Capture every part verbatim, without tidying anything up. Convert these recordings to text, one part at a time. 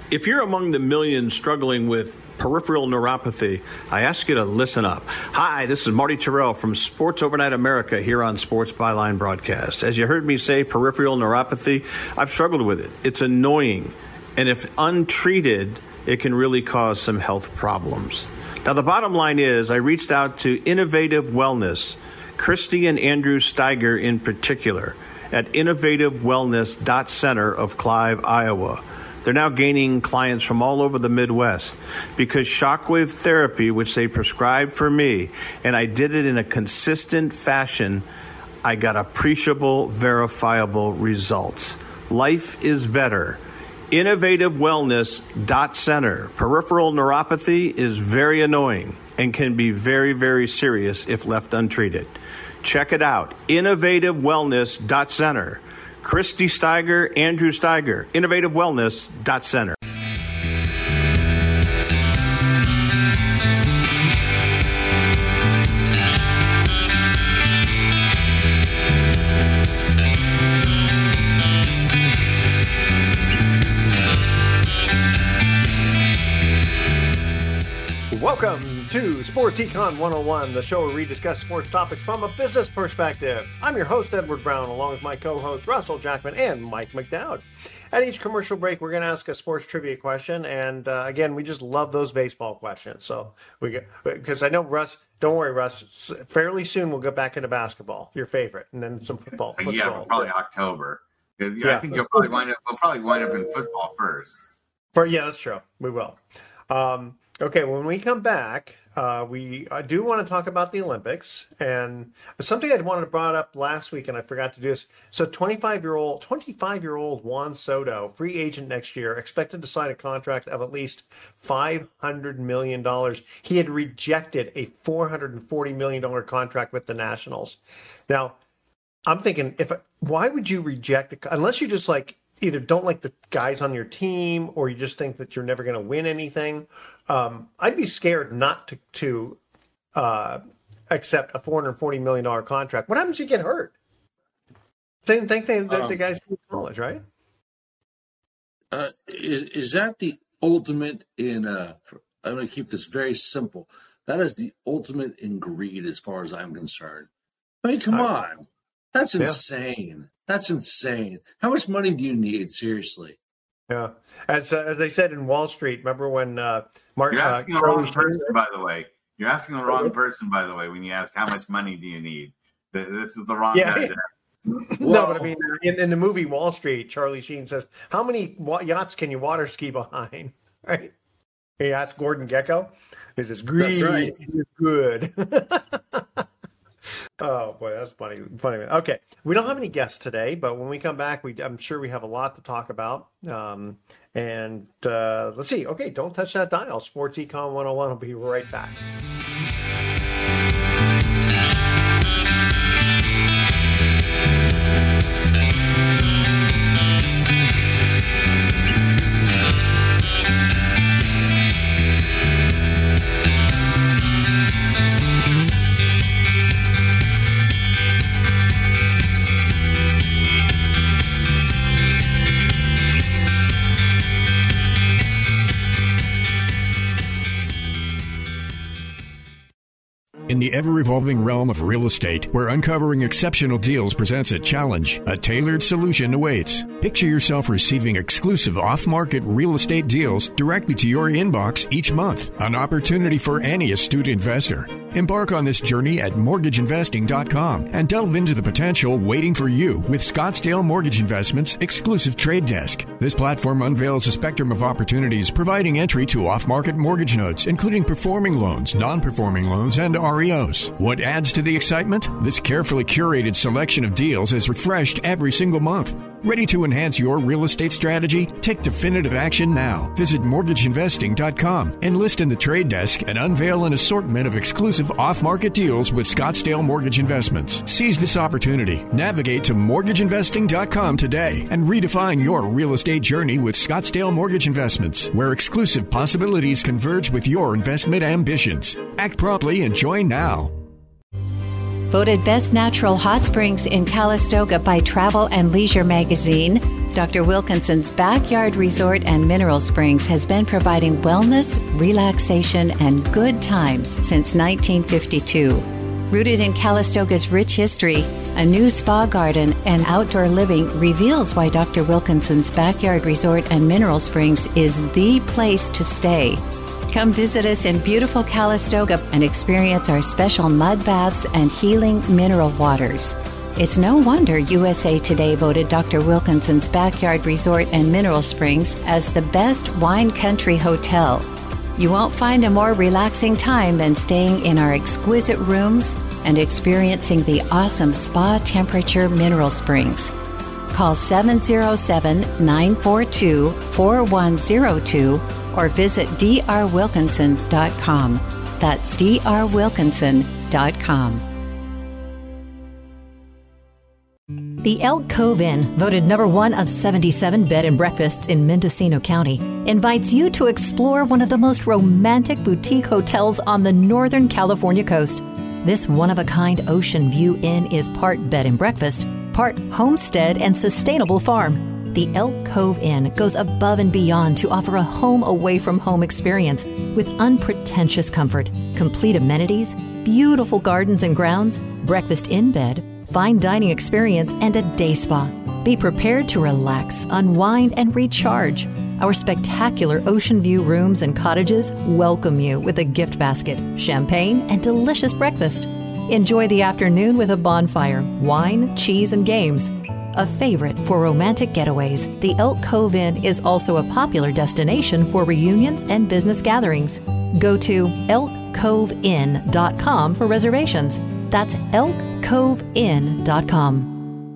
If you're among the millions struggling with peripheral neuropathy, I ask you to listen up. Hi, this is Marty Terrell from Sports Overnight America here on Sports Byline Broadcast. As you heard me say, peripheral neuropathy, I've struggled with it. It's annoying. And if untreated, it can really cause some health problems. Now, the bottom line is I reached out to Innovative Wellness, Christy and Andrew Steiger in particular, at innovative wellness dot center of Clive, Iowa. They're now gaining clients from all over the Midwest because shockwave therapy, which they prescribed for me, and I did it in a consistent fashion, I got appreciable, verifiable results. Life is better. innovative wellness dot center. Peripheral neuropathy is very annoying and can be very, very serious if left untreated. Check it out. innovative wellness dot center. Christy Steiger, Andrew Steiger, innovative wellness dot center. Welcome to Sports Econ one oh one, the show where we discuss sports topics from a business perspective. I'm your host, Edward Brown, along with my co-host, Russell Jackman and Mike McDowd. At each commercial break, we're going to ask a sports trivia question, and uh, again, we just love those baseball questions. So we get, because I know Russ, don't worry, Russ, fairly soon we'll get back into basketball, your favorite, and then some football. football. Yeah, probably October. Yeah, I think you'll probably wind up. We'll probably wind up in football first. For yeah, that's true. We will. Um, Okay, when we come back, uh, we I do want to talk about the Olympics, and something I wanted to brought up last week, and I forgot to do this. So, twenty-five-year-old, twenty-five-year-old Juan Soto, free agent next year, expected to sign a contract of at least five hundred million dollars. He had rejected a four hundred forty million dollars contract with the Nationals. Now, I'm thinking, if why would you reject it unless you just like either don't like the guys on your team or you just think that you're never going to win anything? Um, I'd be scared not to, to uh, accept a four hundred forty million dollars contract. What happens if you get hurt? Same thing that um, the guys do in college, right? Uh, is, is that the ultimate in, uh, I'm going to keep this very simple. That is the ultimate in greed as far as I'm concerned. I mean, come uh, on. That's insane. Yeah. That's insane. How much money do you need? Seriously. Yeah. As uh, as they said in Wall Street, remember when uh, Mark... You're asking uh, the wrong person, by the way. You're asking the wrong person, by the way, when you ask how much money do you need. This is the wrong yeah, guy. Yeah. No, but I mean, in, in the movie Wall Street, Charlie Sheen says, how many yachts can you water ski behind? Right? He asked Gordon Gekko. He says, greed right. is good. Oh, boy, that's funny. Funny. Okay, we don't have any guests today, but when we come back, we I'm sure we have a lot to talk about. Um, and uh, let's see. Okay, don't touch that dial. Sports Econ one oh one will be right back. In the ever-evolving realm of real estate, where uncovering exceptional deals presents a challenge, a tailored solution awaits. Picture yourself receiving exclusive off-market real estate deals directly to your inbox each month. An opportunity for any astute investor. Embark on this journey at mortgage investing dot com and delve into the potential waiting for you with Scottsdale Mortgage Investments' exclusive trade desk. This platform unveils a spectrum of opportunities, providing entry to off-market mortgage notes, including performing loans, non-performing loans, and R E Os. What adds to the excitement? This carefully curated selection of deals is refreshed every single month. Ready to enhance your real estate strategy? Take definitive action now. Visit mortgage investing dot com, enlist in the trade desk, and unveil an assortment of exclusive off-market deals with Scottsdale Mortgage Investments. Seize this opportunity. Navigate to mortgage investing dot com today and redefine your real estate journey with Scottsdale Mortgage Investments, where exclusive possibilities converge with your investment ambitions. Act promptly and join now. Voted Best Natural Hot Springs in Calistoga by Travel and Leisure magazine, Doctor Wilkinson's Backyard Resort and Mineral Springs has been providing wellness, relaxation, and good times since nineteen fifty-two. Rooted in Calistoga's rich history, a new spa garden and outdoor living reveals why Doctor Wilkinson's Backyard Resort and Mineral Springs is the place to stay. Come visit us in beautiful Calistoga and experience our special mud baths and healing mineral waters. It's no wonder U S A Today voted Doctor Wilkinson's Backyard Resort and Mineral Springs as the best wine country hotel. You won't find a more relaxing time than staying in our exquisite rooms and experiencing the awesome spa temperature mineral springs. Call seven oh seven, nine four two, four one oh two or visit d r wilkinson dot com. That's d r wilkinson dot com. The Elk Cove Inn, voted number one of seventy-seven bed and breakfasts in Mendocino County, invites you to explore one of the most romantic boutique hotels on the Northern California coast. This one-of-a-kind ocean view inn is part bed and breakfast, part homestead and sustainable farm. The Elk Cove Inn goes above and beyond to offer a home-away-from-home experience with unpretentious comfort, complete amenities, beautiful gardens and grounds, breakfast in bed, fine dining experience, and a day spa. Be prepared to relax, unwind, and recharge. Our spectacular ocean view rooms and cottages welcome you with a gift basket, champagne, and delicious breakfast. Enjoy the afternoon with a bonfire, wine, cheese, and games. A favorite for romantic getaways, the Elk Cove Inn is also a popular destination for reunions and business gatherings. Go to elk cove inn dot com for reservations. That's elk cove inn dot com.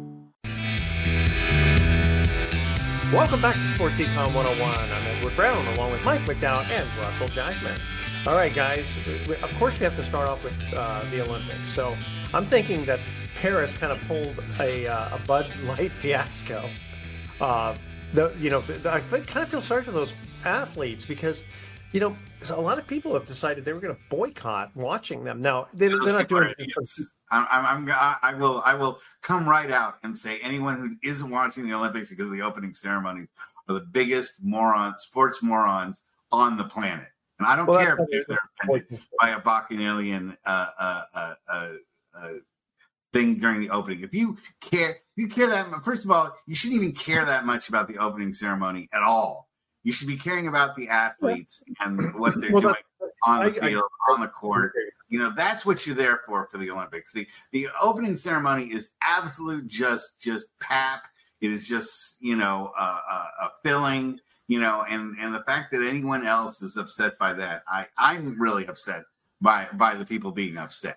Welcome back to Sports Econ one oh one. I'm Edward Brown, along with Mike McDowell and Russell Jackman. All right, guys, we, of course we have to start off with uh, the Olympics. So I'm thinking that Paris kind of pulled a, uh, a Bud Light fiasco. Uh, the, you know, the, I kind of feel sorry for those athletes because, you know, a lot of people have decided they were going to boycott watching them. Now, they, they're not doing it. I'm, I'm, I'm, I will, I will come right out and say anyone who isn't watching the Olympics because of the opening ceremonies are the biggest morons, sports morons on the planet. And I don't well, care if they're offended by a bacchanalian uh, uh, uh, uh, uh, thing during the opening. If you care, if you care that much, first of all, you shouldn't even care that much about the opening ceremony at all. You should be caring about the athletes and what they're well, doing on the I, field, I, on the court. You know, that's what you're there for for the Olympics. The the opening ceremony is absolute just just pap. It is just, you know, uh, uh, a filling, you know, and, and the fact that anyone else is upset by that, I, I'm really upset by by the people being upset.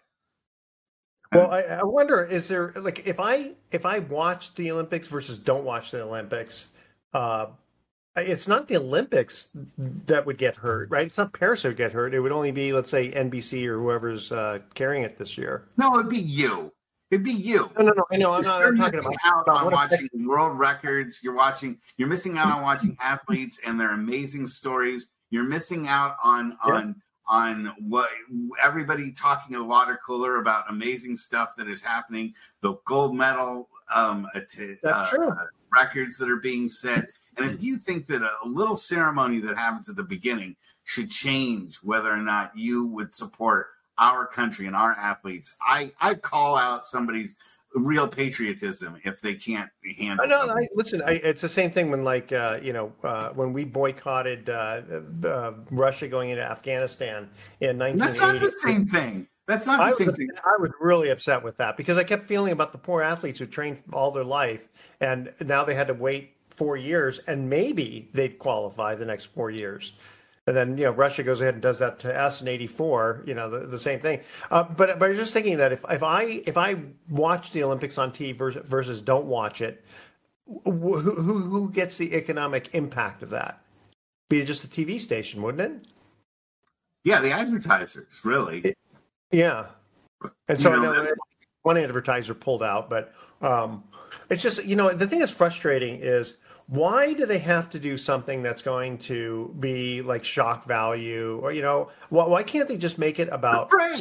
Well, I, I wonder, is there, like, if I if I watch the Olympics versus don't watch the Olympics, uh, it's not the Olympics that would get hurt, right? It's not Paris that would get hurt. It would only be, let's say, N B C or whoever's uh, carrying it this year. No, it'd be you. It'd be you. No, no, no. I know. I'm not I'm talking about out on watching world records. You're watching. You're missing out on watching athletes and their amazing stories. You're missing out on yeah. on on what everybody talking at the water cooler about amazing stuff that is happening. The gold medal um, t- That's true. Uh, records that are being set. And if you think that a little ceremony that happens at the beginning should change whether or not you would support our country and our athletes, I, I call out somebody's real patriotism if they can't handle it. No, I, listen, I, it's the same thing when, like, uh, you know, uh, when we boycotted uh, uh, Russia going into Afghanistan in nineteen eighty. That's not the same thing. That's not the I same was, thing. I was really upset with that because I kept feeling about the poor athletes who trained all their life, and now they had to wait four years, and maybe they'd qualify the next four years. And then, you know, Russia goes ahead and does that to us in eighty-four, you know, the, the same thing. Uh, but but I was just thinking that if, if I if I watch the Olympics on T V versus, versus don't watch it, who, who who gets the economic impact of that? Be just a T V station, wouldn't it? Yeah, the advertisers, really. It, yeah. And so you know, I know one advertiser pulled out, but um, it's just, you know, the thing that's frustrating is, why do they have to do something that's going to be like shock value, or, you know, why, why can't they just make it about the French?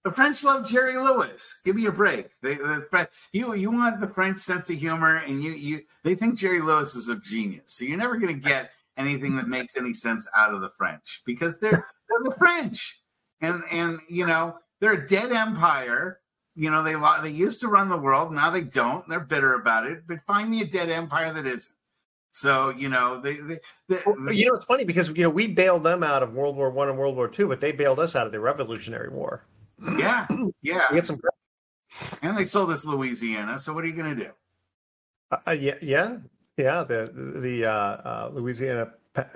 The French love Jerry Lewis. Give me a break. They, the, you you want the French sense of humor, and you you they think Jerry Lewis is a genius. So you're never going to get anything that makes any sense out of the French because they're they're the French, and and you know they're a dead empire. You know they they used to run the world. Now they don't. They're bitter about it. But find me a dead empire that isn't. So you know they, they, they well, you know it's funny because you know we bailed them out of World War One and World War Two, but they bailed us out of the Revolutionary War. Yeah, yeah. We had some, and they sold us Louisiana. So what are you going to do? Uh, yeah, yeah, yeah. The the uh, uh, Louisiana.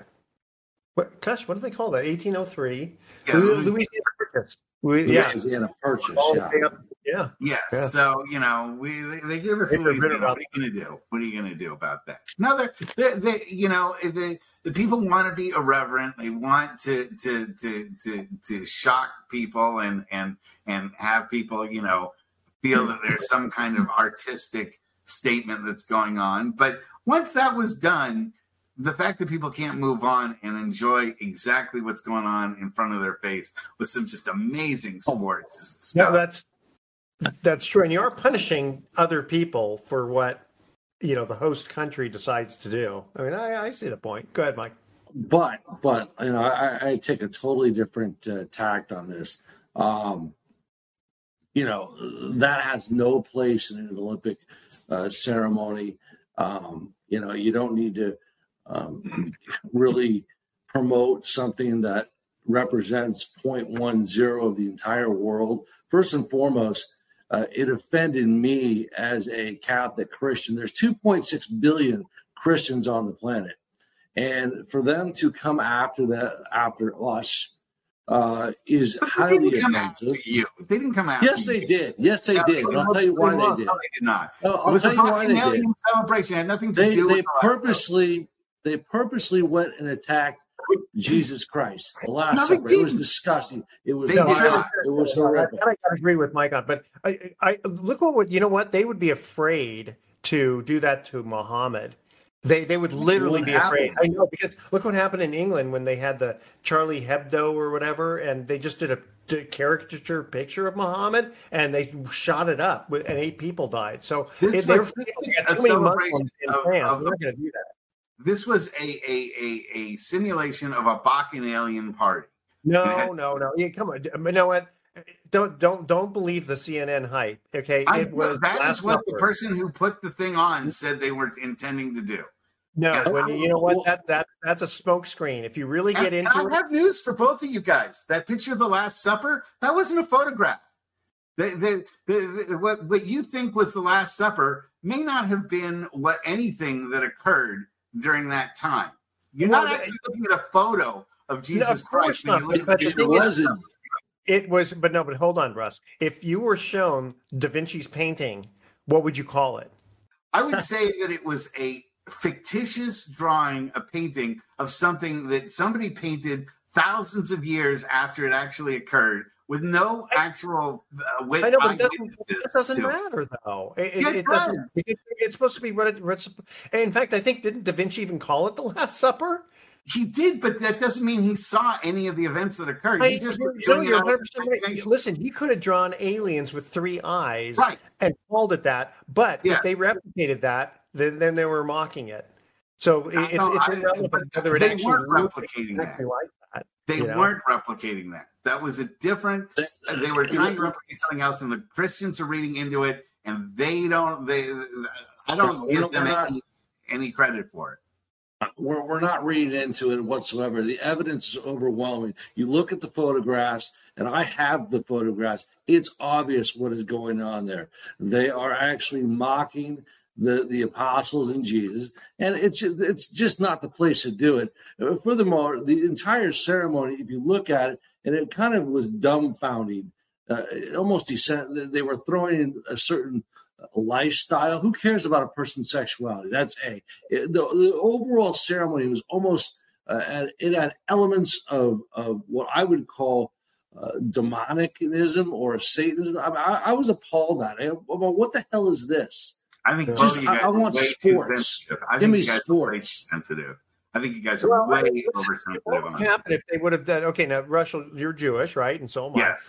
What? Gosh, what do they call that? eighteen oh three. Yeah, Louisiana, Louisiana Purchase. We, yeah, Louisiana Purchase. Yeah. Yeah. Yeah. Yes. Yeah. So you know, we they, they give us They're Louisiana. about What are you going to do? What are you going to do about that? No, they're, they're they you know the the people want to be irreverent. They want to to to to to shock people and and and have people you know feel that there's some kind of artistic statement that's going on. But once that was done, the fact that people can't move on and enjoy exactly what's going on in front of their face with some just amazing sports stuff. No, that's that's true, and you are punishing other people for what you know the host country decides to do. I mean, I, I see the point. Go ahead, Mike. But but you know, I, I take a totally different uh, tact on this. Um, you know, that has no place in an Olympic uh, ceremony. Um, you know, you don't need to um, really promote something that represents zero point one zero of the entire world. First and foremost, uh, it offended me as a Catholic Christian. There's two point six billion Christians on the planet. And for them to come after that, after us, uh, is But highly they didn't come offensive. after you. They didn't come after Yes, you. they did. Yes, they No, did. And I'll tell you why they did. No, they did not. No, It I'll was tell a you why they Bacchanalian did. celebration. It had nothing to They do they with purposely they purposely went and attacked Jesus Christ. The Last No, they Supper. It was didn't. disgusting. It was They did vile. not. It was I, horrific. I gotta agree with Mike on, but I, I look what would you know what they would be afraid to do that to Muhammad. They they would literally What be afraid. happened? I know because look what happened in England when they had the Charlie Hebdo or whatever, and they just did a, did a caricature picture of Muhammad and they shot it up, with, and eight people died. So This it, they was- were this they was got a too many celebration Muslims in of- France. of We're the- not going to do that. This was a, a, a, a simulation of a Bacchanalian party. No, It had- no, no. Yeah, come on. You know what? Don't don't don't believe the C N N hype. Okay, I, it was that Last is what the Supper. person who put the thing on said they were intending to do. No, Yeah. when, you know what? That that that's a smoke screen. If you really get And, into and I it, have news for both of you guys. That picture of the Last Supper, that wasn't a photograph. The, the, the, the, what, what you think was the Last Supper may not have been what anything that occurred during that time. You're Well, not the- actually looking at a photo of Jesus of course Christ. When not, you look but at the the It thing is- wasn't. it was. But no, but hold on, Russ. If you were shown Da Vinci's painting, what would you call it? I would say that it was a fictitious drawing, a painting of something that somebody painted thousands of years after it actually occurred, with no actual uh, wit- I know, but it doesn't, eyewitnesses it doesn't to it. matter though. It, Yeah, it, it it doesn't. does. It, it's supposed to be what it, what's. In fact, I think didn't Da Vinci even call it the Last Supper? He did, but that doesn't mean he saw any of the events that occurred. He I- just you're- was no, doing it you're out of one hundred percent right. imagination. Listen, he could have drawn aliens with three eyes Right. and called it that. But Yeah. if they replicated that, then, then they were mocking it. So it- No, it's, no, it's I- irrelevant but whether it they actually weren't looked replicating exactly that. like that. They you know? weren't replicating that. That was a different. They were trying to replicate something else, and the Christians are reading into it, and they don't. They, I don't We're give not- them we're not- any, any credit for it. We're, we're not reading into it whatsoever. The evidence is overwhelming. You look at the photographs, and I have the photographs. It's obvious what is going on there. They are actually mocking the, the apostles and Jesus, and it's it's just not the place to do it. Furthermore, the entire ceremony, if you look at it, and it kind of was dumbfounding. Uh, it almost descent. They were throwing in a certain lifestyle. Who cares about a person's sexuality? That's a the, the overall ceremony was almost uh, it had elements of of what I would call uh, demonicism or Satanism. I, I, I was appalled at it. About what the hell is this? I think both Just- of you guys I- I are want way too sports. sensitive. I Give think me you guys are way too sports. sensitive. I think you guys are Well, way listen, oversensitive what on would it. happen if they would have done? Okay, now Russell, you're Jewish, right? And so am I. Yes. What would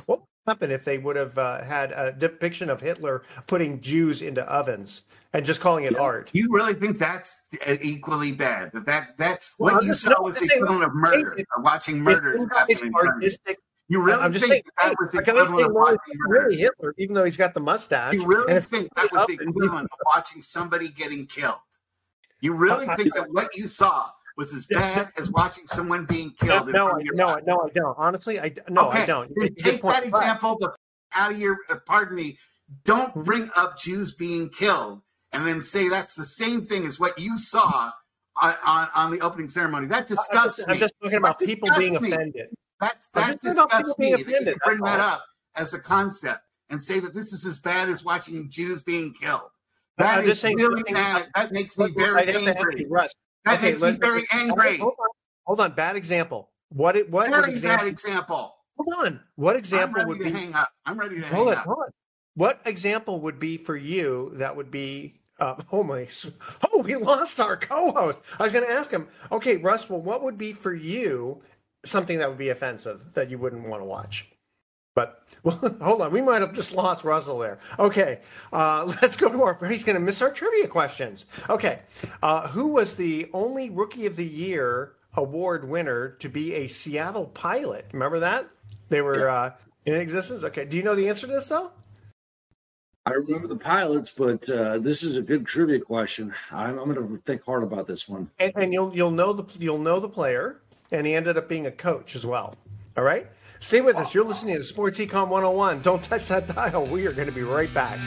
happen if they would have uh, had a depiction of Hitler putting Jews into ovens and just calling it yeah. art. You really think that's equally bad? That that, that well, what you saw no, was the equivalent of murder, it, or watching murders happen. You really I'm just think saying, that, that was the equivalent of watching murder? Really Hitler, even though he's got the mustache. You really think that was the equivalent of watching somebody getting killed? You really uh, think that what you saw was as bad as watching someone being killed? No, no, I, no, I, no, I don't. Honestly, I no, okay. I don't. Then take that example the, out of your. Uh, pardon me. Don't bring up Jews being killed and then say that's the same thing as what you saw on, on, on the opening ceremony. That disgusts I'm just, me. I'm just talking about that people being me. offended. That's that disgusts me. That you bring that up as a concept and say that this is as bad as watching Jews being killed. That is really bad. That makes me very angry. That okay, makes me very angry. Hold on, hold on. Bad example. What? It, what? Very what example, bad example. Hold on. What example I'm ready would to be? Hang up. I'm ready to hang hold on, up. Hold on. What example would be for you that would be? Uh, oh my! Oh, we lost our co-host. I was going to ask him. Okay, Russ. Well, what would be for you something that would be offensive that you wouldn't want to watch? But well, hold on, we might have just lost Russell there. Okay, uh, let's go to our. He's going to miss our trivia questions. Okay, uh, who was the only Rookie of the Year award winner to be a Seattle Pilot? Remember that they were yeah. uh, in existence. Okay, do you know the answer to this though? I remember the Pilots, but uh, this is a good trivia question. I'm, I'm going to think hard about this one. And, and you'll you'll know the you'll know the player, and he ended up being a coach as well. All right. Stay with us. You're listening to Sports Econ one oh one. Don't touch that dial. We are going to be right back.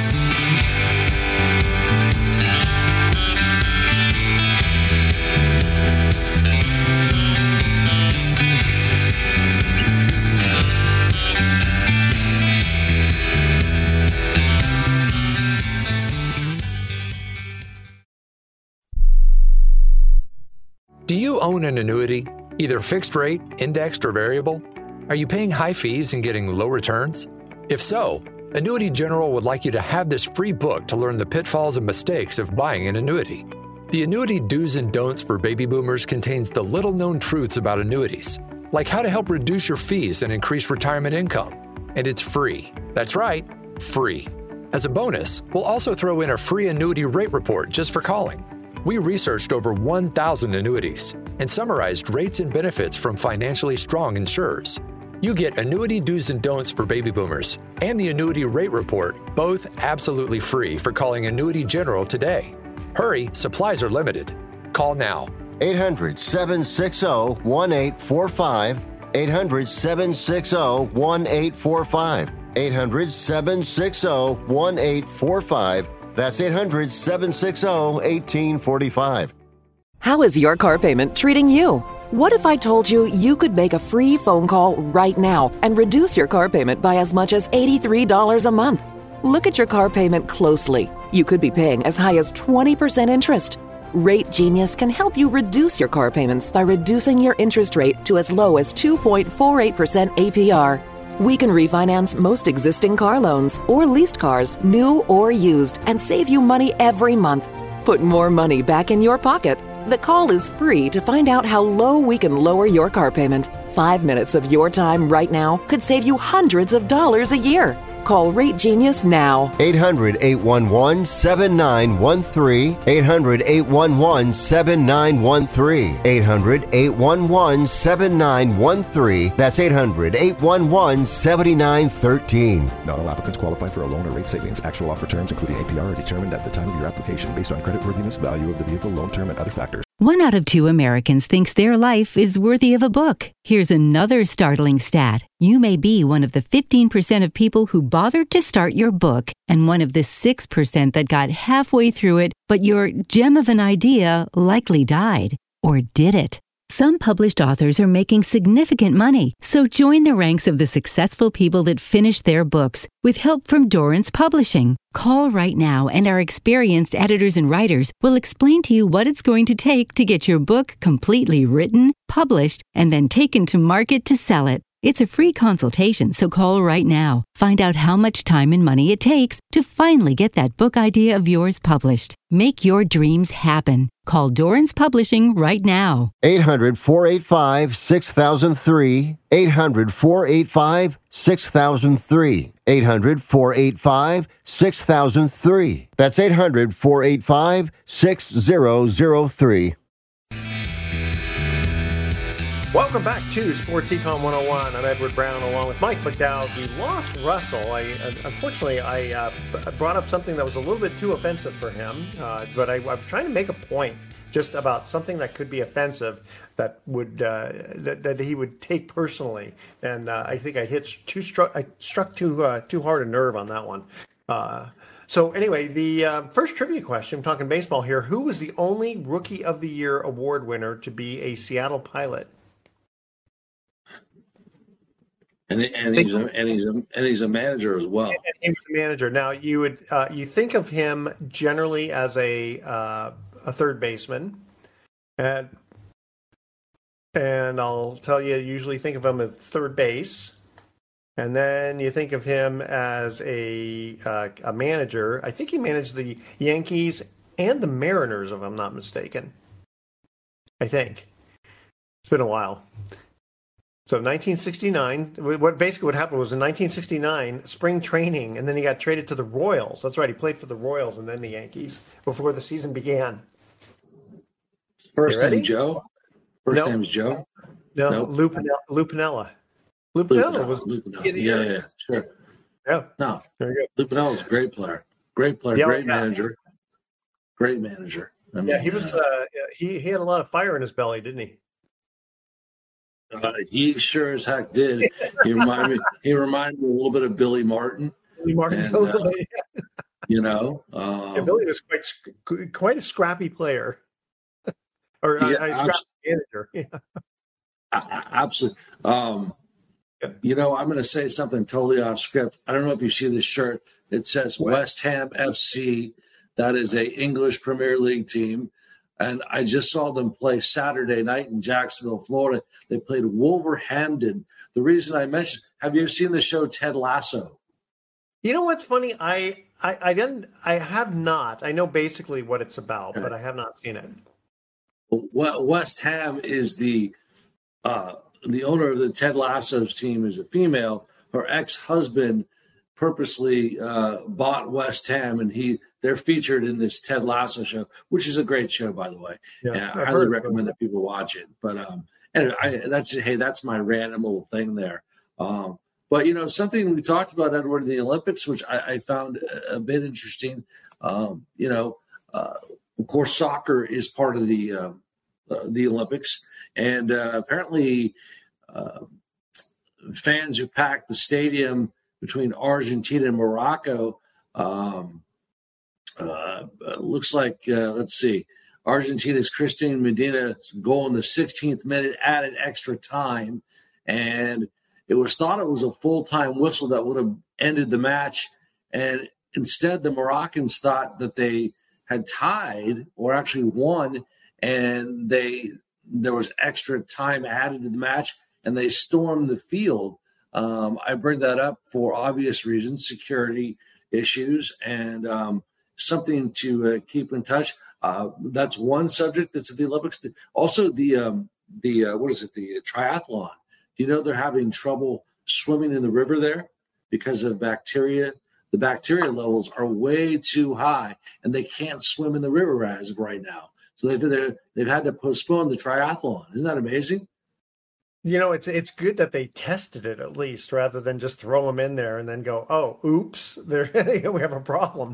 Do you own an annuity, either fixed rate, indexed, or variable? Are you paying high fees and getting low returns? If so, Annuity General would like you to have this free book to learn the pitfalls and mistakes of buying an annuity. The Annuity Do's and Don'ts for Baby Boomers contains the little-known truths about annuities, like how to help reduce your fees and increase retirement income. And it's free. That's right, free. As a bonus, we'll also throw in a free annuity rate report just for calling. We researched over one thousand annuities and summarized rates and benefits from financially strong insurers. You get Annuity Do's and Don'ts for Baby Boomers and the Annuity Rate Report, both absolutely free for calling Annuity General today. Hurry, supplies are limited. Call now. eight hundred, seven six zero, one eight four five. eight hundred, seven six zero, one eight four five. eight hundred, seven six zero, one eight four five. That's eight hundred, seven six zero, one eight four five. How is your car payment treating you? What if I told you you could make a free phone call right now and reduce your car payment by as much as eighty-three dollars a month? Look at your car payment closely. You could be paying as high as twenty percent interest. Rate Genius can help you reduce your car payments by reducing your interest rate to as low as two point four eight percent A P R. We can refinance most existing car loans or leased cars, new or used, and save you money every month. Put more money back in your pocket. The call is free to find out how low we can lower your car payment. Five minutes of your time right now could save you hundreds of dollars a year. Call Rate Genius now. eight hundred, eight one one, seven nine one three. eight hundred, eight one one, seven nine one three. eight hundred, eight one one, seven nine one three. That's eight hundred, eight one one, seven nine one three. Not all applicants qualify for a loan or rate savings. Actual offer terms, including A P R, are determined at the time of your application based on creditworthiness, value of the vehicle, loan term, and other factors. One out of two Americans thinks their life is worthy of a book. Here's another startling stat. You may be one of the fifteen percent of people who bothered to start your book and one of the six percent that got halfway through it, but your gem of an idea likely died. Or did it? Some published authors are making significant money, so join the ranks of the successful people that finished their books with help from Dorrance Publishing. Call right now and our experienced editors and writers will explain to you what it's going to take to get your book completely written, published, and then taken to market to sell it. It's a free consultation, so call right now. Find out how much time and money it takes to finally get that book idea of yours published. Make your dreams happen. Call Dorrance Publishing right now. eight hundred, four eight five, six thousand three. eight hundred, four eight five, six thousand three. eight hundred, four eight five, six thousand three. That's eight hundred, four eight five, six thousand three. Welcome back to Sports Econ one oh one. I'm Edward Brown along with Mike McDowell. We lost Russell. I Unfortunately, I uh, brought up something that was a little bit too offensive for him, uh, but I, I was trying to make a point just about something that could be offensive that would uh, that, that he would take personally. And uh, I think I hit too struck I struck too uh, too hard a nerve on that one. Uh, so anyway, the uh, first trivia question, I'm talking baseball here. Who was the only Rookie of the Year award winner to be a Seattle Pilot? And, and he's a, and he's a, and he's a manager as well. And he was a manager. Now you would uh, you think of him generally as a uh, a third baseman, and and I'll tell you, usually think of him at third base, and then you think of him as a uh, a manager. I think he managed the Yankees and the Mariners, if I'm not mistaken. I think it's been a while. So nineteen sixty-nine, what basically what happened was in nineteen sixty-nine, spring training, and then he got traded to the Royals. That's right, he played for the Royals and then the Yankees before the season began. First name Joe? First nope. name's Joe? No, nope. Lou Piniella. Lou Piniella. Lou Piniella was Lou Piniella. Yeah, yeah, sure. Yeah. No, very good. Lou Piniella's a great player. Great player, yeah, great yeah. manager. Great manager. I mean, yeah, he was. Uh, he he had a lot of fire in his belly, didn't he? Uh, he sure as heck did. He reminded me. He reminded me a little bit of Billy Martin. Billy Martin, and, uh, you know, um, yeah, Billy was quite quite a scrappy player, or yeah, a, a scrappy manager. Yeah. Absolutely. Um, yeah. You know, I'm going to say something totally off script. I don't know if you see this shirt. It says what? West Ham F C. That is a English Premier League team. And I just saw them play Saturday night in Jacksonville, Florida. They played Wolverhampton. The reason I mentioned, have you ever seen the show Ted Lasso? You know what's funny? I I, I didn't. I have not. I know basically what it's about, okay. but I have not seen it. Well, West Ham is the uh, the owner of the Ted Lasso's team is a female. Her ex-husband purposely uh, bought West Ham, and he. They're featured in this Ted Lasso show, which is a great show, by the way. Yeah, yeah I highly recommend that people watch it. But um, anyway, I, that's hey, that's my random little thing there. Um, but you know, something we talked about, Edward, in the Olympics, which I, I found a, a bit interesting. Um, you know, uh, of course, soccer is part of the uh, uh, the Olympics, and uh, apparently, uh, fans who packed the stadium between Argentina and Morocco. Um, Uh, looks like, uh, let's see, Argentina's Christine Medina's goal in the sixteenth minute added extra time. And it was thought it was a full-time whistle that would have ended the match. And instead, the Moroccans thought that they had tied or actually won. And they there was extra time added to the match, and they stormed the field. Um, I bring that up for obvious reasons, security issues, and um, something to uh, keep in touch. Uh, that's one subject that's at the Olympics. Also, the um, the uh, what is it? The triathlon. Do you know they're having trouble swimming in the river there because of bacteria? The bacteria levels are way too high, and they can't swim in the river as of right now. So they've they've had to postpone the triathlon. Isn't that amazing? You know, it's it's good that they tested it at least, rather than just throw them in there and then go, "Oh, oops, there we have a problem."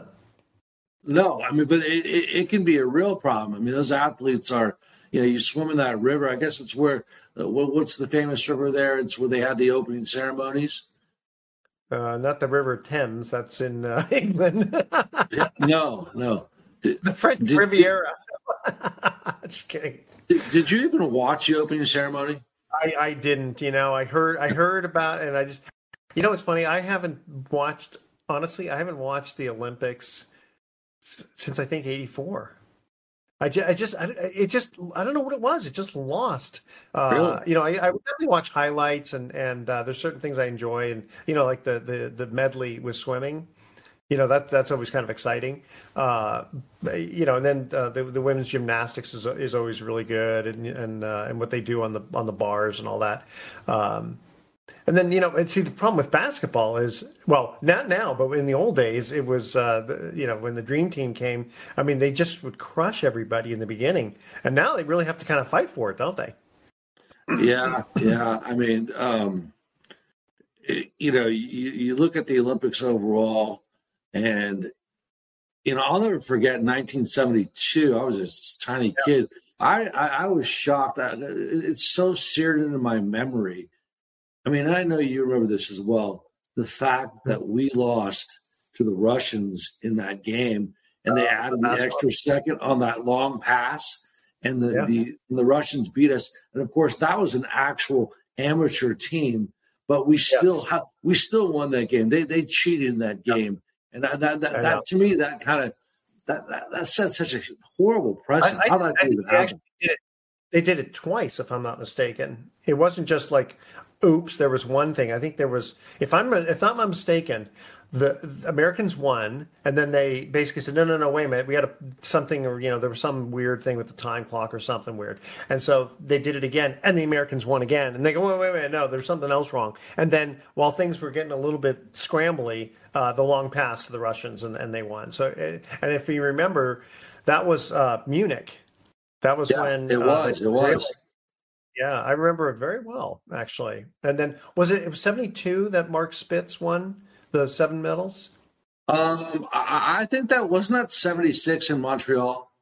No, I mean, but it, it, it can be a real problem. I mean, those athletes are, you know, you swim in that river. I guess it's where, uh, what, what's the famous river there? It's where they had the opening ceremonies. Uh, not the River Thames. That's in uh, England. no, no. Did, the French did, Riviera. Did, Just kidding. Did, did you even watch the opening ceremony? I, I didn't. You know, I heard I heard about it, and I just, you know, it's funny. I haven't watched. Honestly, I haven't watched the Olympics since I think eighty-four. I just, I just, I, it just, I don't know what it was. It just lost. Uh, Really? You know, I, I would definitely watch highlights, and and uh, there's certain things I enjoy, and you know, like the the the medley with swimming. You know, that that's always kind of exciting. Uh, you know, and then uh, the the women's gymnastics is is always really good, and and uh, and what they do on the on the bars and all that. Um, And then, you know, and see, the problem with basketball is, well, not now, but in the old days, it was, uh, the, you know, when the Dream Team came, I mean, they just would crush everybody in the beginning. And now they really have to kind of fight for it, don't they? Yeah, yeah. I mean, um, it, you know, you, you look at the Olympics overall, and, you know, I'll never forget nineteen seventy-two. I was a tiny yeah. kid. I, I, I was shocked. I, it's so seared into my memory. I mean, I know you remember this as well. The fact that we lost to the Russians in that game, and they added the extra second on that long pass, and the, yeah. the the Russians beat us. And of course, that was an actual amateur team, but we still yeah. have we still won that game. They they cheated in that game, and that that, that, that to me that kind of that, that that set such a horrible precedent. I, How I, that I even think they actually did it. They did it twice, if I'm not mistaken. It wasn't just like, oops, there was one thing. I think there was, if I'm if I'm not mistaken, the, the Americans won, and then they basically said, no, no, no, wait a minute, we had a, something, or you know, there was some weird thing with the time clock or something weird, and so they did it again, and the Americans won again, and they go, wait, wait, wait, no, there's something else wrong, and then while things were getting a little bit scrambly, uh, the long pass to the Russians, and, and they won. So, and if you remember, that was uh, Munich. That was yeah, when it was. Uh, it was. Yeah, I remember it very well, actually. And then was it? It was seventy-two that Mark Spitz won the seven medals. Um, I, I think that wasn't that seventy-six in Montreal.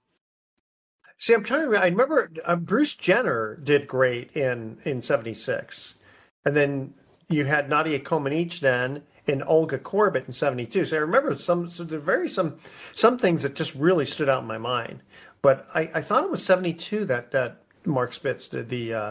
See, I'm trying to. I remember uh, Bruce Jenner did great in in seventy-six, and then you had Nadia Comaneci then, and Olga Korbut in seventy-two. So I remember some. So there are very some some things that just really stood out in my mind. But I, I thought it was seventy-two that, that Mark Spitz did the, uh,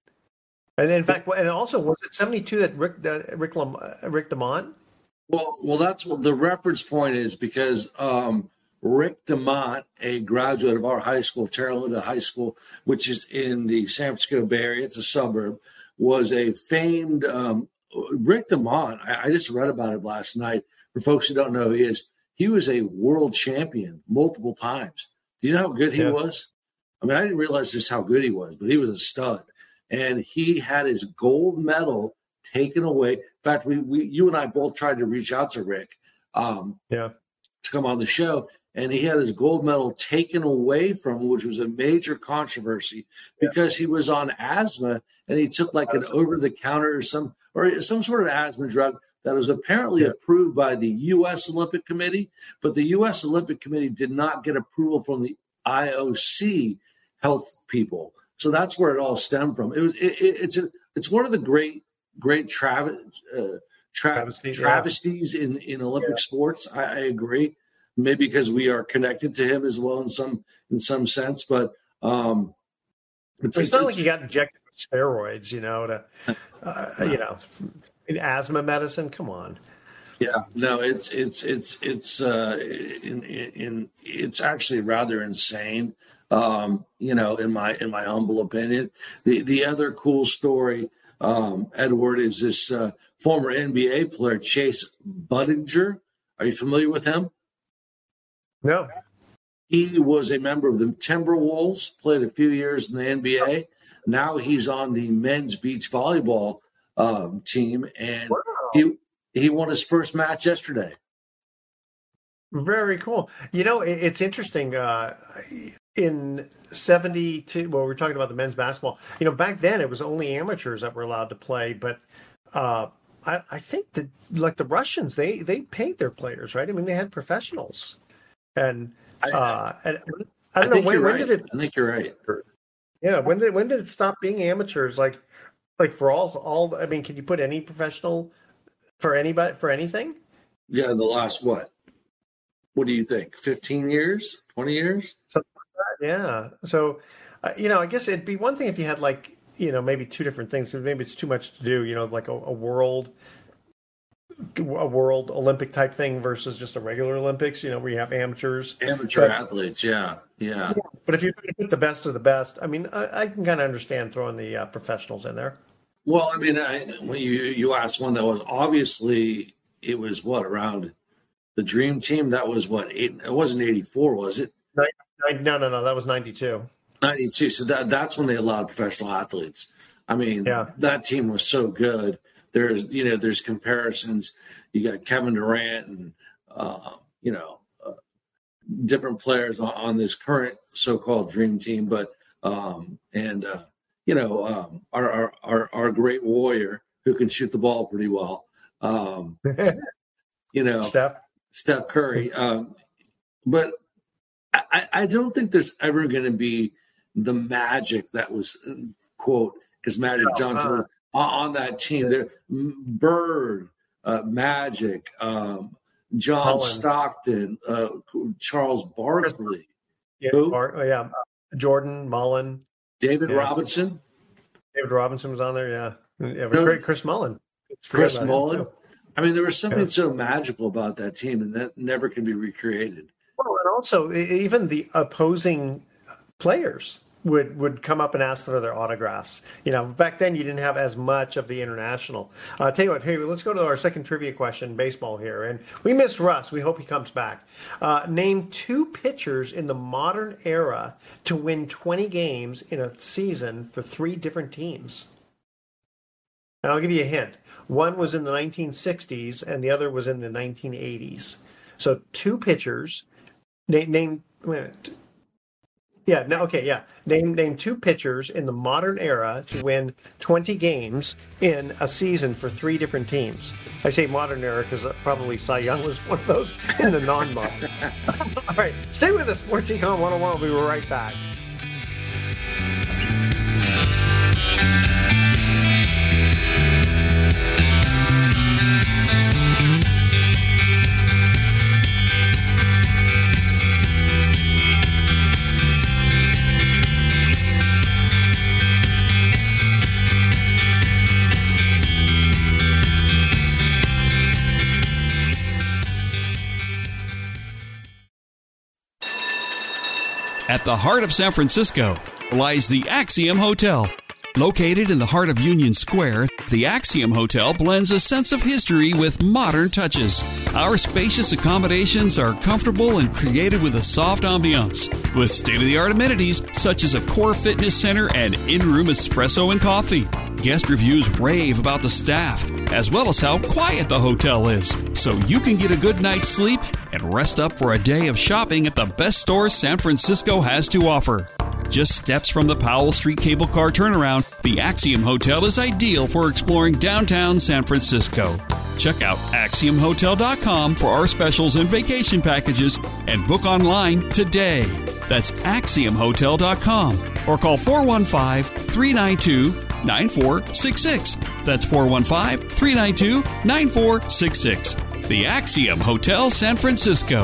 and in fact, and also was it seventy-two that Rick uh, Rick Lam, uh, Rick DeMont? Well, well, that's what the reference point is, because um, Rick DeMont, a graduate of our high school, Terra Linda High School, which is in the San Francisco Bay Area, it's a suburb, was a famed um, Rick DeMont. I, I just read about it last night. For folks who don't know who he is, he was a world champion multiple times. Do you know how good he yeah. was? I mean, I didn't realize just how good he was, but he was a stud. And he had his gold medal taken away. In fact, we, we you and I both tried to reach out to Rick um, yeah. to come on the show, and he had his gold medal taken away from him, which was a major controversy because yeah. he was on asthma, and he took like an over-the-counter or some or some sort of asthma drug that was apparently yeah. approved by the U S Olympic Committee, but the U S Olympic Committee did not get approval from the I O C health people. So that's where it all stemmed from. It was it, it, it's a, it's one of the great great trav- uh, tra- Travesty, travesties yeah. in, in Olympic yeah. sports. I, I agree, maybe because we are connected to him as well in some in some sense, but um, it's, it's, it's not it's, like he got injected with steroids, you know, to uh, you know. Asthma medicine, come on. Yeah, no, it's it's it's it's uh, in, in, in it's actually rather insane. Um, you know, in my in my humble opinion. The the other cool story, um, Edward, is this uh, former N B A player Chase Budinger. Are you familiar with him? No. He was a member of the Timberwolves, played a few years in the N B A. Now he's on the men's beach volleyball Um, team, and wow. he he won his first match yesterday. Very cool. You know, it, it's interesting. Uh, in seventy-two, well, we're talking about the men's basketball. You know, back then it was only amateurs that were allowed to play, but uh, I, I think that like the Russians, they they paid their players, right? I mean, they had professionals, and uh, I, and, I don't I know when, when right. did it. I think you're right. Yeah, when did when did it stop being amateurs? Like. Like for all, all. I mean, can you put any professional for anybody for anything? Yeah, the last what? What do you think? Fifteen years? Twenty years? Something like that. Yeah. So, uh, you know, I guess it'd be one thing if you had like, you know, maybe two different things. Maybe it's too much to do. You know, like a, a world a world Olympic type thing versus just a regular Olympics, you know, where you have amateurs. Amateur but, athletes, yeah, yeah. But if you're going to put the best of the best, I mean, I, I can kind of understand throwing the uh, professionals in there. Well, I mean, I, when you, you asked one that was obviously, it was what, around the Dream Team? That was what, eight, it wasn't eighty-four, was it? No, no, no, that was ninety-two. ninety-two, so that that's when they allowed professional athletes. I mean, yeah. That team was so good. There's, you know, there's comparisons. You got Kevin Durant and, uh, you know, uh, different players on, on this current so-called Dream Team. But, um, and, uh, you know, um, our, our, our, our great warrior who can shoot the ball pretty well, um, you know, Steph, Steph Curry. Um, but I, I don't think there's ever going to be the magic that was, quote, because Magic Johnson was on that team. There, Bird, uh, Magic, um, John Holland. Stockton, uh, Charles Barkley, yeah, Bar- yeah, Jordan, Mullen, David yeah. Robinson. David Robinson was on there, yeah. yeah no, great Chris Mullen. Chris Mullen. I mean, there was something yeah. so magical about that team, and that never can be recreated. Well, and also even the opposing players would would come up and ask for their autographs. You know, back then you didn't have as much of the international. Uh, tell you what, hey, let's go to our second trivia question, baseball here. And we missed Russ. We hope he comes back. Uh, name two pitchers in the modern era to win twenty games in a season for three different teams. And I'll give you a hint. One was in the nineteen sixties and the other was in the nineteen eighties. So two pitchers. Name, name wait a minute. Yeah, no, okay, yeah. Name name two pitchers in the modern era to win twenty games in a season for three different teams. I say modern era because probably Cy Young was one of those in the non-modern. All right, stay with us. Sports Econ one oh one. We'll be right back. At the heart of San Francisco lies the Axiom Hotel. Located in the heart of Union Square, the Axiom Hotel blends a sense of history with modern touches. Our spacious accommodations are comfortable and created with a soft ambiance, with state-of-the-art amenities such as a core fitness center and in-room espresso and coffee. Guest reviews rave about the staff, as well as how quiet the hotel is, so you can get a good night's sleep and rest up for a day of shopping at the best stores San Francisco has to offer. Just steps from the Powell Street cable car turnaround, the Axiom Hotel is ideal for exploring downtown San Francisco. Check out axiom hotel dot com for our specials and vacation packages and book online today. That's axiom hotel dot com or call four one five, three nine two, nine four six six. That's four one five, three nine two, nine four six six. The Axiom Hotel, San Francisco.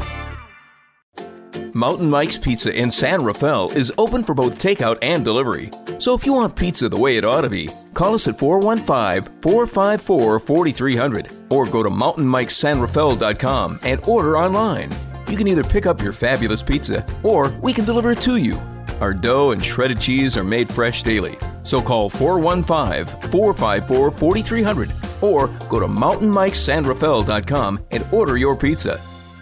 Mountain Mike's Pizza in San Rafael is open for both takeout and delivery. So if you want pizza the way it ought to be, call us at four one five, four five four, four three zero zero or go to mountain mike san rafael dot com and order online. You can either pick up your fabulous pizza or we can deliver it to you. Our dough and shredded cheese are made fresh daily. So call four one five, four five four, four three zero zero or go to mountain mike san rafael dot com and order your pizza.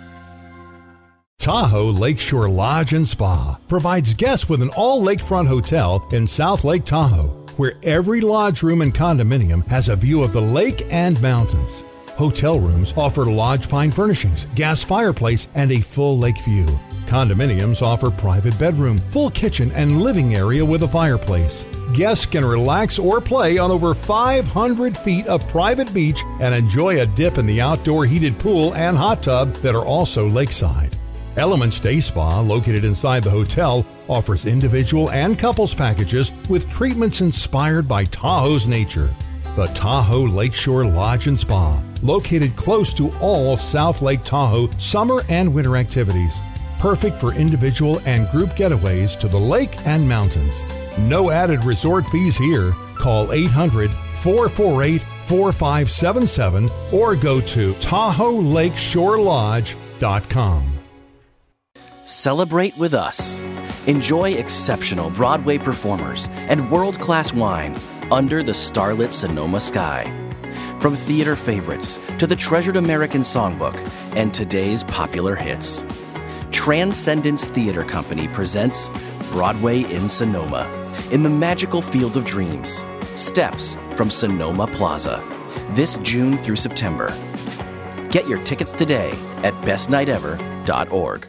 Tahoe Lakeshore Lodge and Spa provides guests with an all-lakefront hotel in South Lake Tahoe, where every lodge room and condominium has a view of the lake and mountains. Hotel rooms offer lodge pine furnishings, gas fireplace, and a full lake view. Condominiums offer private bedroom, full kitchen, and living area with a fireplace. Guests can relax or play on over five hundred feet of private beach and enjoy a dip in the outdoor heated pool and hot tub that are also lakeside. Elements Day Spa, located inside the hotel, offers individual and couples packages with treatments inspired by Tahoe's nature. The Tahoe Lakeshore Lodge and Spa, located close to all South Lake Tahoe summer and winter activities. Perfect for individual and group getaways to the lake and mountains. No added resort fees here. Call eight hundred, four four eight, four five seven seven or go to Tahoe Lake Shore Lodge dot com. Celebrate with us. Enjoy exceptional Broadway performers and world-class wine under the starlit Sonoma sky. From theater favorites to the treasured American Songbook and today's popular hits, Transcendence Theater Company presents Broadway in Sonoma, in the magical field of dreams, steps from Sonoma Plaza, this June through September. Get your tickets today at best night ever dot org.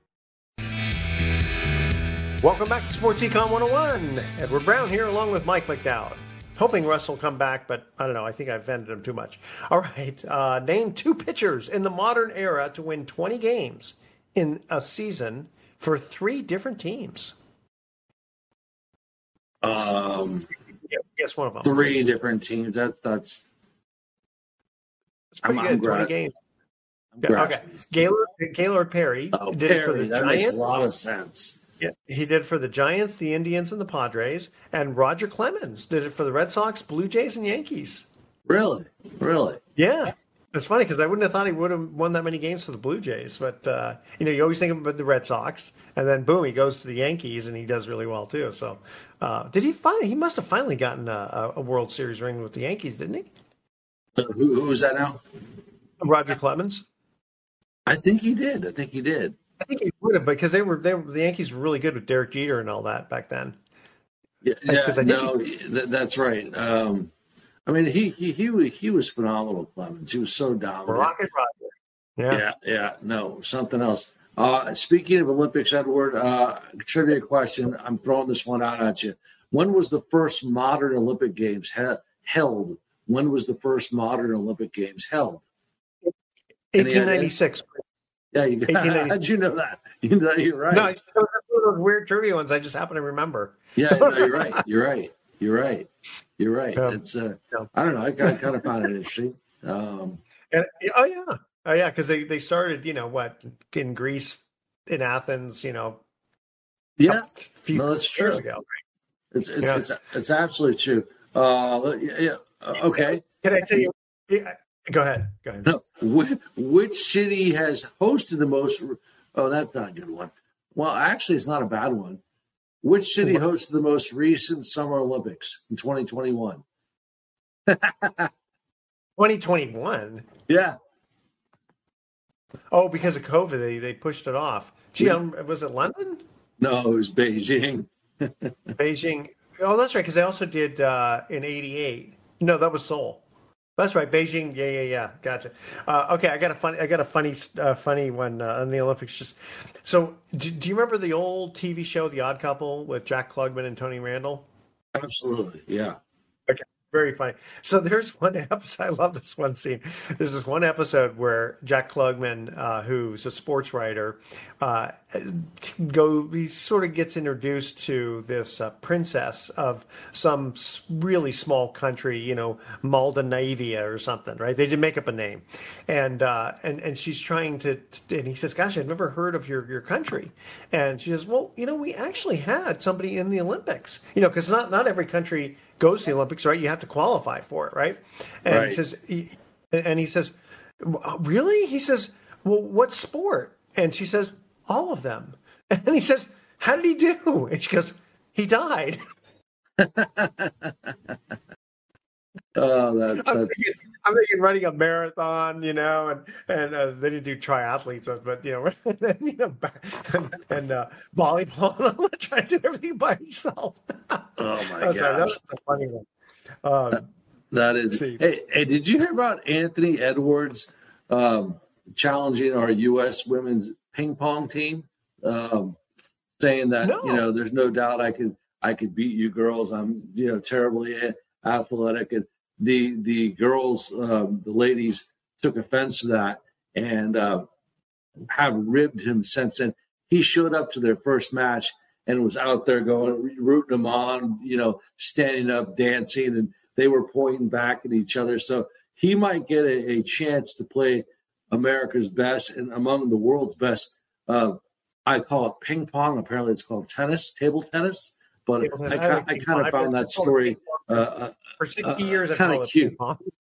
Welcome back to Sports Econ one oh one. Edward Brown here along with Mike McDowd. Hoping Russ will come back, but I don't know. I think I've offended him too much. All right. Uh, name two pitchers in the modern era to win twenty games in a season for three different teams. Um, yeah, guess one of them. Three different teams. That, that's That's pretty I'm, good. I'm twenty gra- games. I'm Yeah, okay. Gaylord, Gaylord Perry Oh, did it for Perry, the that Giants. makes a lot of sense. Yeah, he did it for the Giants, the Indians, and the Padres. And Roger Clemens did it for the Red Sox, Blue Jays, and Yankees. Really? Really? Yeah. It's funny because I wouldn't have thought he would have won that many games for the Blue Jays. But, uh, you know, you always think about the Red Sox. And then, boom, he goes to the Yankees, and he does really well, too. So, uh, did he finally? He must have finally gotten a, a World Series ring with the Yankees, didn't he? Uh, who, who is that now? Roger Clemens. I think he did. I think he did. I think he would have, because they were, they were the Yankees were really good with Derek Jeter and all that back then. Yeah, Like, yeah 'cause I think no, that, that's right. Um, I mean, he he he was, he was phenomenal, Clemens. He was so dominant. Rocket Roger. Yeah. yeah, yeah. No, something else. Uh, speaking of Olympics, Edward, uh, trivia question. I'm throwing this one out at you. When was the first modern Olympic Games he- held? When was the first modern Olympic Games held? eighteen ninety-six. Yeah, you got. How'd you know that? You know, you're right. No, it's one of those weird trivia ones I just happen to remember. Yeah, no, you're right. You're right. You're right. You're right. Yeah. It's uh, Yeah. I don't know. I kind of, kind of found it interesting. Um, And, oh yeah, oh yeah, because they, they started, you know, what in Greece, in Athens, you know, yeah, a few no, that's years true. ago. It's it's, Yeah. it's it's absolutely true. Uh, yeah, yeah, uh, okay. Can I tell you? Yeah, go ahead. Go ahead. No, which, which city has hosted the most? Oh, that's not a good one. Well, actually, it's not a bad one. Which city hosted the most recent Summer Olympics in twenty twenty-one? twenty twenty-one. Yeah. Oh, because of COVID, they, they pushed it off. Gee, Yeah. um, was it London? No, it was Beijing. Beijing. Oh, that's right, because they also did uh, in eighty-eight. No, that was Seoul. That's right, Beijing. Yeah, yeah, yeah. Gotcha. Uh, okay, I got a funny, I got a funny, uh, funny one uh, on the Olympics. Just so, do, do you remember the old T V show, The Odd Couple, with Jack Klugman and Tony Randall? Absolutely, yeah. Okay, very funny. So there's one episode. I love this one scene. There's this one episode where Jack Klugman, uh, who's a sports writer, uh, go he sort of gets introduced to this uh, princess of some s- really small country, you know, Moldavia or something, right? They did make up a name, and uh, and and she's trying to, and he says, "Gosh, I've never heard of your your country," and she says, "Well, you know, we actually had somebody in the Olympics, you know, because not not every country goes to the Olympics, right? You have to qualify for it, right?" And Right. he says, he, and he says, "Really?" He says, "Well, what sport?" And she says, "All of them." And he says, "How did he do?" And she goes, "He died." Oh, that, I'm, that's thinking, I'm thinking running a marathon, you know, and and uh, they didn't do triathletes, but you know, and then, you know, and, and uh, volleyball, and all that, trying to do everything by yourself. oh my That's, gosh. that's a funny one. Um, That is. see. Hey, hey, did you hear about Anthony Edwards um, challenging our U S women's ping pong team, um, saying that No. you know there's no doubt I could I could beat you girls. I'm you know terribly a- athletic, and the the girls, um, the ladies took offense to that and uh, have ribbed him since then. He showed up to their first match and was out there going rooting them on, you know, standing up, dancing, and they were pointing back at each other. So he might get a, a chance to play America's best and among the world's best. Uh, I call it ping pong. Apparently, it's called tennis, table tennis. But Table tennis. I, I like I ping kind pong. of found I've that been- story uh, uh, For sixty uh, years, I kinda call it cute. ping pong.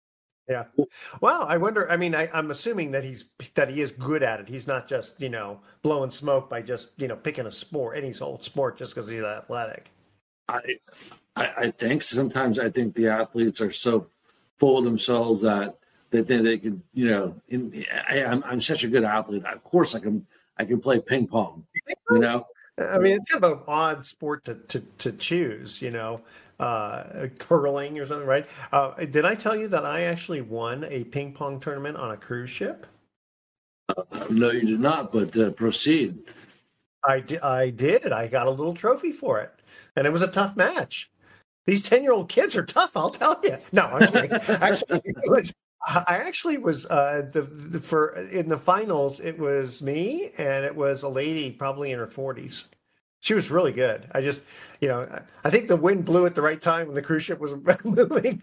Yeah. Well, I wonder. I mean, I, I'm assuming that he's that he is good at it. He's not just you know blowing smoke by just you know picking a sport, any old sport, just because he's athletic. I, I I think sometimes I think the athletes are so full of themselves that that they, they can you know. In, I, I'm I'm such a good athlete. Of course, I can I can play ping pong. You know. I mean, it's kind of an odd sport to to, to choose. You know. Uh, curling or something, right? Uh, did I tell you that I actually won a ping pong tournament on a cruise ship? Uh, no, you did not, but uh, proceed. I, di- I did. I got a little trophy for it, and it was a tough match. These ten-year-old kids are tough, I'll tell you. No, I'm kidding. Actually, it was, I actually was uh, the, the for in the finals. It was me, and it was a lady probably in her forties. She was really good. I just, you know, I think the wind blew at the right time when the cruise ship was moving.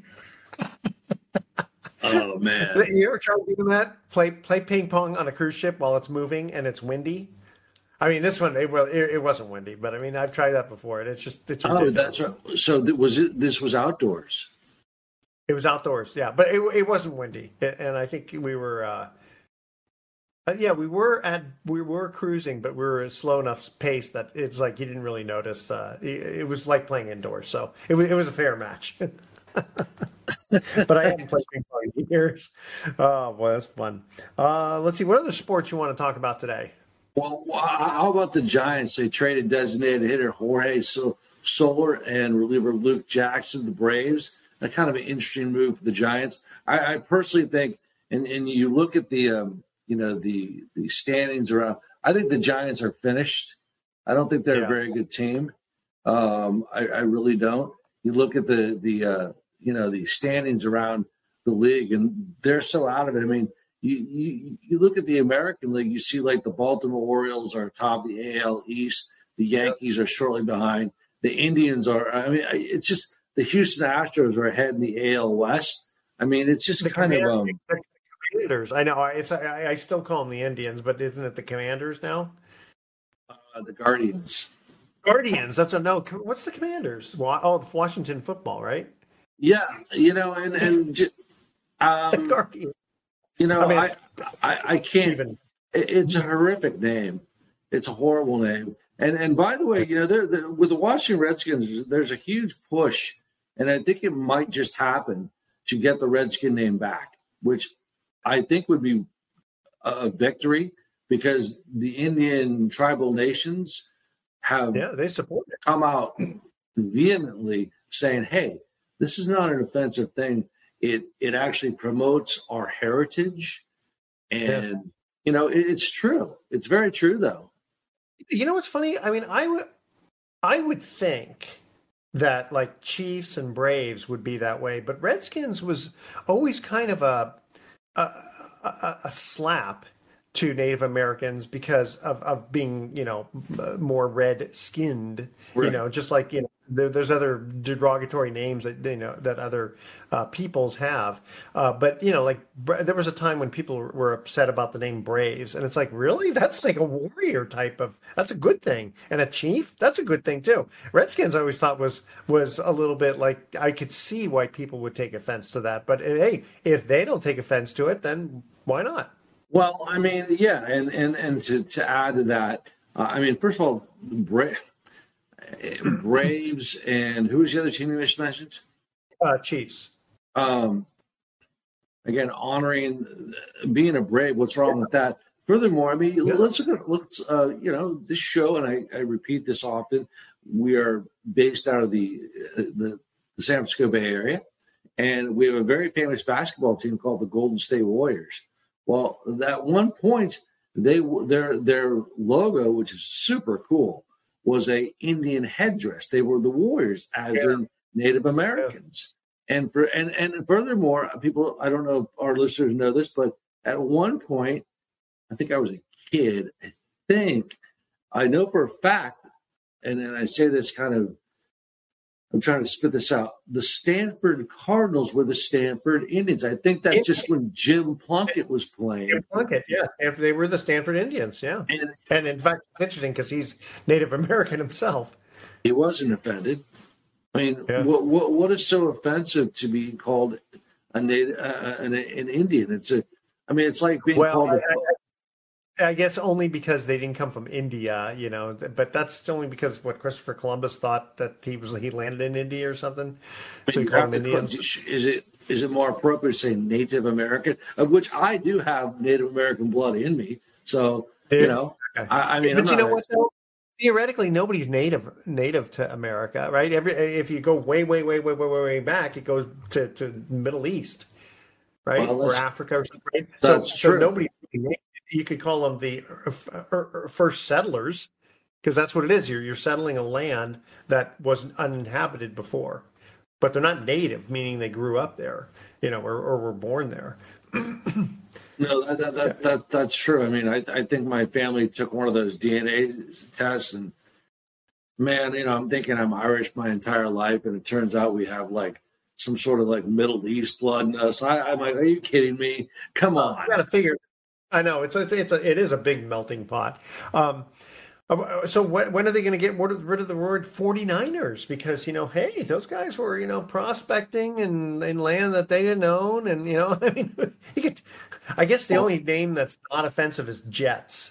Oh man! You ever try to do that? Play play ping pong on a cruise ship while it's moving and it's windy. I mean, this one it well it, it wasn't windy, but I mean I've tried that before, and it's just it's ridiculous. Oh, that's right. So th- was it? This was outdoors. It was outdoors, yeah, but it it wasn't windy, and I think we were. Uh, Uh, yeah, we were at we were cruising, but we were at a slow enough pace that it's like you didn't really notice. Uh, it, it was like playing indoors, so it was it was a fair match. But I haven't played ping pong in years. Oh boy, that's fun. Uh, let's see, what other sports you want to talk about today? Well, how about the Giants? They traded designated hitter Jorge Soler and reliever Luke Jackson to the Braves. A kind of an interesting move for the Giants. I, I personally think, and and you look at the. Um, you know, the the standings around. I think the Giants are finished. I don't think they're yeah. a very good team. Um, I, I really don't. You look at the the uh, you know the standings around the league, and they're so out of it. I mean, you you you look at the American League, you see like the Baltimore Orioles are atop the A L East. The Yankees are shortly behind. The Indians are. I mean, it's just the Houston Astros are ahead in the A L West. I mean, it's just the kind Commander, of. Um, Commanders. I know. It's. I, I still call them the Indians, but isn't it the Commanders now? Uh, the Guardians. Guardians. That's a no. What's the Commanders? Oh, Washington football, right? Yeah, you know, and and um, Guardians. You know, I mean, I, I, I can't even. It's a horrific name. It's a horrible name. And and by the way, you know, they're, they're, with the Washington Redskins, there's a huge push, and I think it might just happen to get the Redskin name back, which I think would be a victory because the Indian tribal nations have yeah, they support it. Come out vehemently saying, hey, this is not an offensive thing. It it actually promotes our heritage. And, yeah. you know, it, it's true. It's very true, though. You know what's funny? I mean, I would I would think that like Chiefs and Braves would be that way, but Redskins was always kind of a A, a, a slap to Native Americans because of, of being, you know, more red skinned, right. You know, just like, you know, there, there's other derogatory names that, you know, that other uh, peoples have. Uh, but, you know, like there was a time when people were upset about the name Braves. And it's like, really? That's like a warrior type of, that's a good thing. And a chief, that's a good thing too. Redskins I always thought was, was a little bit like, I could see why people would take offense to that. But hey, if they don't take offense to it, then why not? Well, I mean, yeah, and and, and to, to add to that, uh, I mean, first of all, Bra- Braves and who was the other team you just mentioned? Uh, Chiefs. Um, again, honoring being a Brave. What's wrong with that? Furthermore, I mean, yeah. let's look at let's uh, you know this show, and I, I repeat this often. We are based out of the, the the San Francisco Bay Area, and we have a very famous basketball team called the Golden State Warriors. Well, at one point, they their their logo, which is super cool, was a Indian headdress. They were the Warriors, as yeah. in Native Americans. Yeah. And for and and furthermore, people, I don't know if our listeners know this, but at one point, I think I was a kid. I think I know for a fact, and then I say this kind of. I'm trying to spit this out. The Stanford Cardinals were the Stanford Indians. I think that's just when Jim Plunkett was playing. Jim Plunkett, yeah. Stanford, they were the Stanford Indians, yeah. And, and in fact, it's interesting because he's Native American himself. He wasn't offended. I mean, yeah. what, what what is so offensive to be called a native, uh, an, an Indian. It's a, I mean, it's like being well, called. I, a, I, I guess only because they didn't come from India, you know. But that's only because what Christopher Columbus thought that he was he landed in India or something. So he called them Indians. Is it is it more appropriate to say Native American, of which I do have Native American blood in me? So yeah. you know, okay. I, I mean, but I'm you know not, what though? Theoretically, nobody's native native to America, right? Every if you go way, way, way, way, way, way back, it goes to, to Middle East, right, well, or Africa or something. Right? So, so nobody, you could call them the first settlers, because that's what it is. You're you're settling a land that was uninhabited before, but they're not native, meaning they grew up there, you know, or, or were born there. No, that, that, that, that that's true. I mean, I, I think my family took one of those D N A tests, and man, you know, I'm thinking I'm Irish my entire life, and it turns out we have like some sort of like Middle East blood in us. I, I'm like, are you kidding me? Come on, I got to figure. I know it's it's it's a, it is a big melting pot. Um, so when, when are they going to get rid of the word forty-niners? Because, you know, hey, those guys were, you know, prospecting in, in land that they didn't own. And, you know, I mean, you could, I guess the only name that's not offensive is Jets.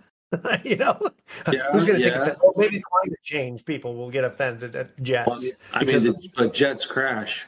you know, yeah, who's going to yeah. take offense? Well, maybe climate change people will get offended at Jets. Well, I mean, the, but Jets crash.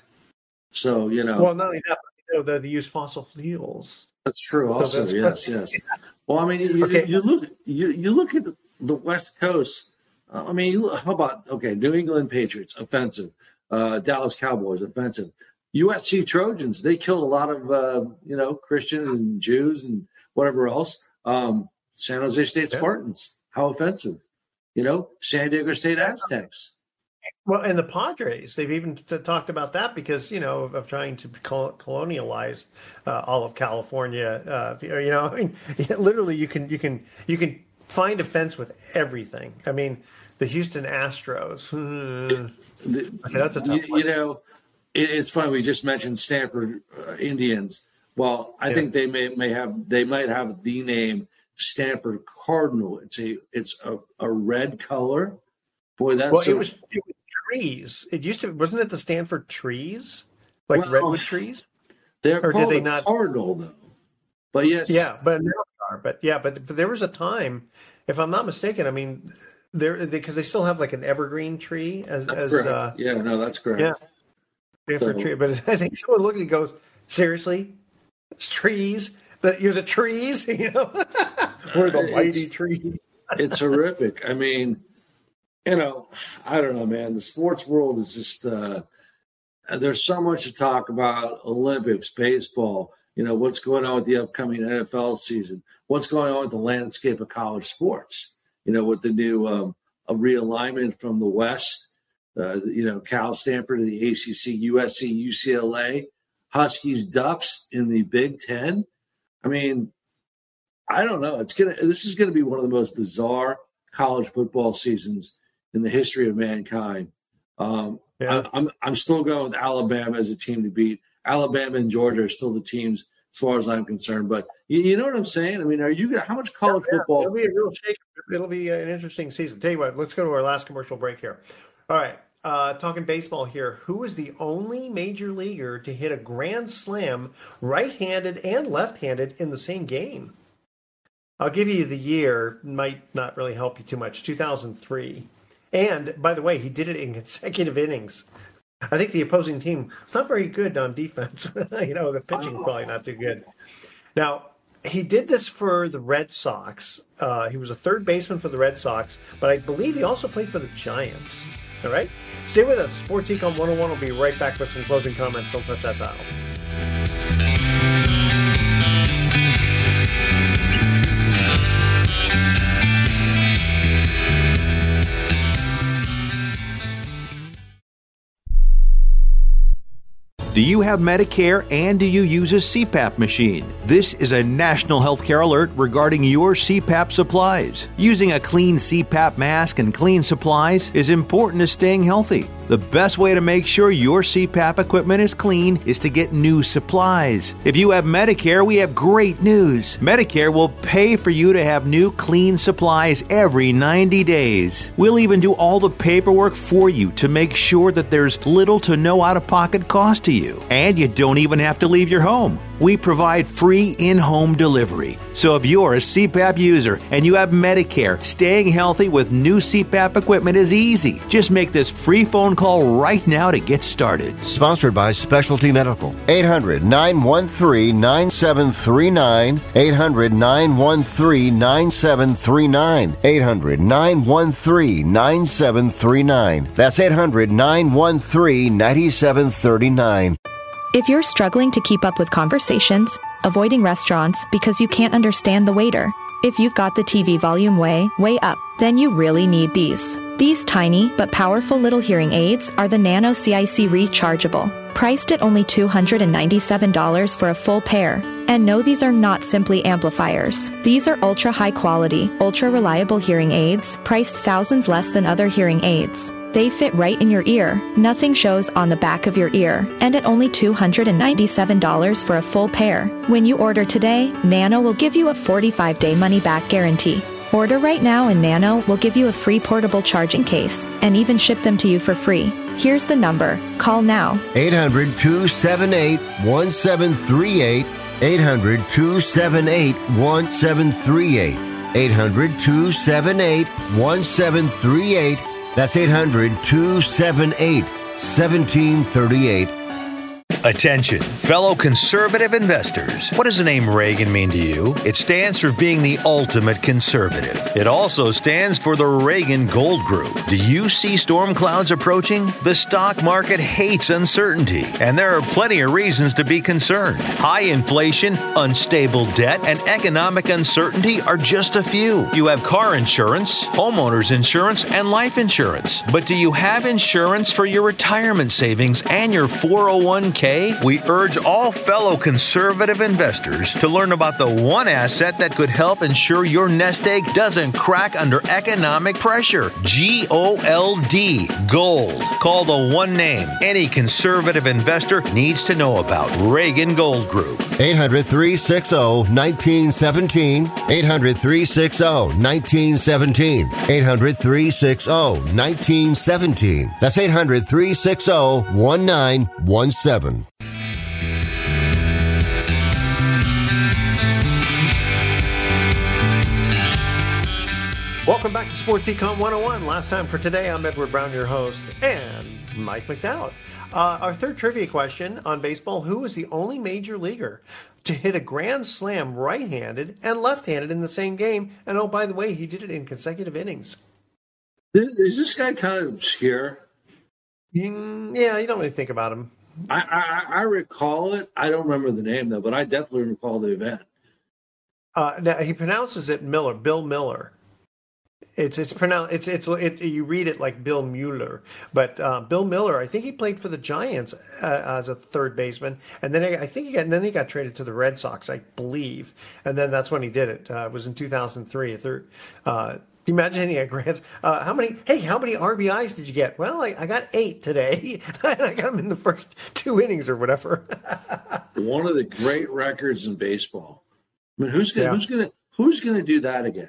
So, you know. Well, not only that, but, you know, they, they use fossil fuels. That's true. So Also, that's yes, yes. Well, I mean, you, okay. you, you look, you you look at the, the West Coast. Uh, I mean, you look, how about okay, New England Patriots, offensive. Uh, Dallas Cowboys, offensive. U S C Trojans, they killed a lot of uh, you know Christians and Jews and whatever else. Um, San Jose State yeah. Spartans, how offensive. You know, San Diego State Aztecs. Well, and the Padres, they've even t- talked about that because, you know, of, of trying to col- colonialize uh, all of California. Uh, you know, I mean, literally, you can you can you can find offense with everything. I mean, the Houston Astros. Hmm. Okay, that's a tough you, one. You know, it, it's funny. We just mentioned Stanford uh, Indians. Well, I yeah. think they may may have they might have the name Stanford Cardinal. It's a it's a, a red color. Boy, that's well. so... It was it was trees. It used to wasn't it the Stanford trees, like well, redwood trees? They're or called did they a not? Cardinal though. But yes, yeah, but now they are. But yeah, but, but there was a time, if I'm not mistaken. I mean, there because they, they still have like an evergreen tree as that's as correct. Uh, yeah, no, that's correct. Yeah, Stanford so, tree. But I think someone looking goes, seriously, it's trees. That you're the trees, you know, we're the mighty trees. It's horrific. I mean. You know, I don't know, man. The sports world is just, uh, there's so much to talk about. Olympics, baseball, you know, what's going on with the upcoming N F L season, what's going on with the landscape of college sports, you know, with the new um, a realignment from the West, uh, you know, Cal, Stanford to the A C C, U S C, U C L A, Huskies, Ducks in the Big Ten. I mean, I don't know. It's going to, this is going to be one of the most bizarre college football seasons in the history of mankind. Um, yeah. I, I'm I'm still going with Alabama as a team to beat. Alabama and Georgia are still the teams as far as I'm concerned. But you, you know what I'm saying? I mean, are you how much college yeah, football? It'll be a real shake. It'll be an interesting season. Tell you what, let's go to our last commercial break here. All right, uh, talking baseball here. Who is the only major leaguer to hit a grand slam right-handed and left-handed in the same game? I'll give you the year. Might not really help you too much. two thousand three. And, by the way, he did it in consecutive innings. I think the opposing team is not very good on defense. you know, the pitching oh. probably not too good. Now, he did this for the Red Sox. Uh, he was a third baseman for the Red Sox, but I believe he also played for the Giants. All right? Stay with us. Sports Econ one oh one will be right back with some closing comments. Don't touch that dial. Do you have Medicare and do you use a C PAP machine? This is a national healthcare alert regarding your C PAP supplies. Using a clean C PAP mask and clean supplies is important to staying healthy. The best way to make sure your C PAP equipment is clean is to get new supplies. If you have Medicare, we have great news. Medicare will pay for you to have new clean supplies every ninety days. We'll even do all the paperwork for you to make sure that there's little to no out-of-pocket cost to you. And you don't even have to leave your home. We provide free in-home delivery. So if you're a C PAP user and you have Medicare, staying healthy with new C PAP equipment is easy. Just make this free phone call right now to get started. Sponsored by Specialty Medical. eight hundred, nine one three, nine seven three nine. eight hundred, nine one three, nine seven three nine. eight hundred, nine one three, nine seven three nine. That's eight hundred, nine one three, nine seven three nine. If you're struggling to keep up with conversations, avoiding restaurants because you can't understand the waiter, if you've got the T V volume way, way up, then you really need these. These tiny but powerful little hearing aids are the Nano C I C Rechargeable, priced at only two hundred ninety-seven dollars for a full pair. And no, these are not simply amplifiers. These are ultra high quality, ultra reliable hearing aids, priced thousands less than other hearing aids. They fit right in your ear, nothing shows on the back of your ear, and at only two hundred ninety-seven dollars for a full pair. When you order today, Nano will give you a forty-five day money-back guarantee. Order right now and Nano will give you a free portable charging case and even ship them to you for free. Here's the number. Call now. eight hundred, two seven eight, one seven three eight. eight hundred, two seven eight, one seven three eight. eight hundred, two seven eight, one seven three eight. That's eight hundred, two seven eight, one seven three eight. Attention, fellow conservative investors. What does the name Reagan mean to you? It stands for being the ultimate conservative. It also stands for the Reagan Gold Group. Do you see storm clouds approaching? The stock market hates uncertainty, and there are plenty of reasons to be concerned. High inflation, unstable debt, and economic uncertainty are just a few. You have car insurance, homeowners insurance, and life insurance. But do you have insurance for your retirement savings and your four oh one k? We urge all fellow conservative investors to learn about the one asset that could help ensure your nest egg doesn't crack under economic pressure. G O L D, gold. Call the one name any conservative investor needs to know about. Reagan Gold Group. eight hundred, three six zero, one nine one seven. eight hundred, three six zero, one nine one seven. eight hundred, three six zero, one nine one seven. That's eight hundred, three six zero, one nine one seven. Welcome back to Sports Econ one oh one. Last time for today, I'm Edward Brown, your host, and Mike McDowell. Uh, our third trivia question on baseball: who was the only major leaguer to hit a grand slam right-handed and left-handed in the same game? And oh, by the way, he did it in consecutive innings. Is, is this guy kind of obscure? Mm, yeah, you don't really think about him. I, I, I recall it. I don't remember the name, though, but I definitely recall the event. Uh, now, he pronounces it Miller, Bill Miller. It's it's pronounced it's it's it, you read it like Bill Mueller, but uh, Bill Miller. I think he played for the Giants uh, as a third baseman, and then I think he got and then he got traded to the Red Sox, I believe, and then that's when he did it. Uh, it was in two thousand three. A third. Uh, Can you imagine hitting a grand? Uh, how many? Hey, how many R B Is did you get? Well, I, I got eight today. I got them in the first two innings or whatever. One of the great records in baseball. I mean, who's gonna yeah. who's gonna who's gonna do that again?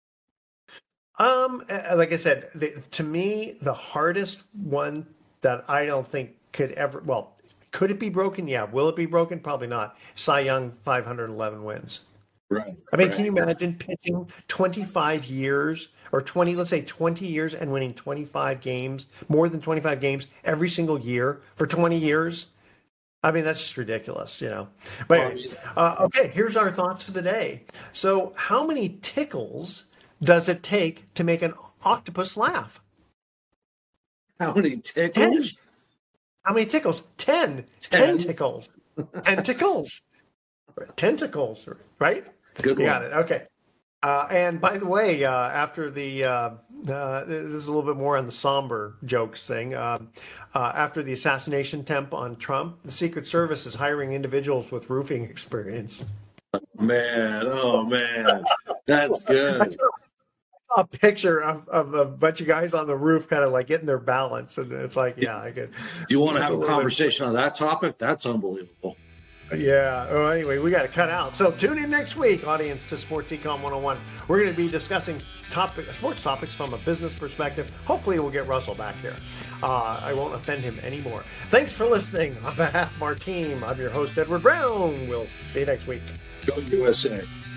Um, like I said, the, to me, the hardest one that I don't think could ever, well, could it be broken? Yeah. Will it be broken? Probably not. Cy Young, five hundred eleven wins. Right. I mean, right. Can you imagine pitching twenty-five years or twenty, let's say twenty years and winning twenty-five games, more than twenty-five games every single year for twenty years? I mean, that's just ridiculous, you know. But uh, okay, here's our thoughts for the day. So how many tickles does it take to make an octopus laugh? How many tickles? Ten. How many tickles? Ten. Ten, Ten tickles. Tentacles. Tentacles, right? Good you one. Got it. Okay. Uh, and by the way, uh, after the, uh, uh, this is a little bit more on the somber jokes thing. Uh, uh, after the assassination attempt on Trump, the Secret Service is hiring individuals with roofing experience. Man, oh man, that's good. I saw, saw a picture of, of a bunch of guys on the roof kind of like getting their balance. And it's like, yeah, I could. Do you want to have a, a conversation bit... on that topic? That's unbelievable. Yeah. Oh, anyway, we got to cut out. So tune in next week, audience, to Sports Econ one oh one. We're going to be discussing topic, sports topics from a business perspective. Hopefully we'll get Russell back here. Uh, I won't offend him anymore. Thanks for listening. On behalf of our team, I'm your host, Edward Brown. We'll see you next week. Go U S A.